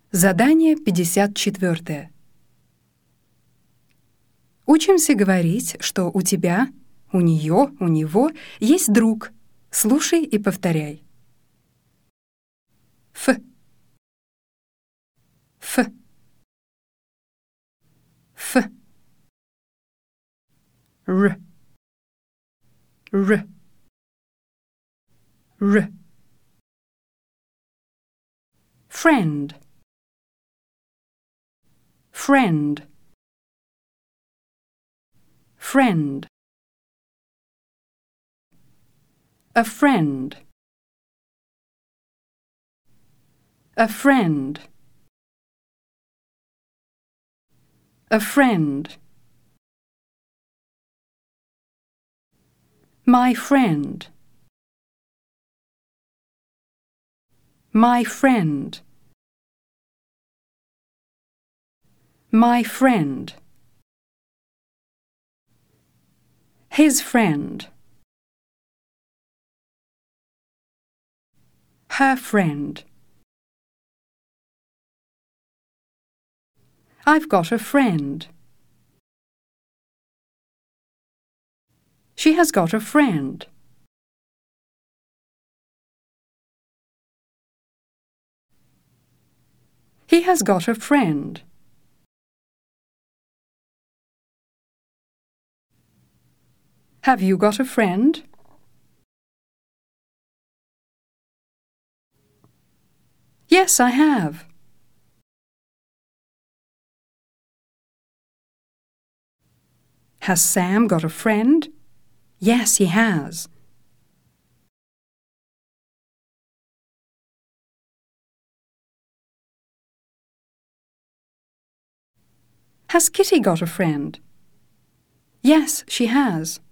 Задание 54. Учимся говорить, что у тебя, у нее, у него есть друг. Слушай и повторяй. Ф. Ф. Ф. Р. Р. Р. Friend. Friend. Friend. A friend. A friend. A friend. My friend. My friend. My friend. His friend. Her friend. I've got a friend. She has got a friend. He has got a friend. Have you got a friend? Yes, I have. Has Sam got a friend? Yes, he has. Has Kitty got a friend? Yes, she has.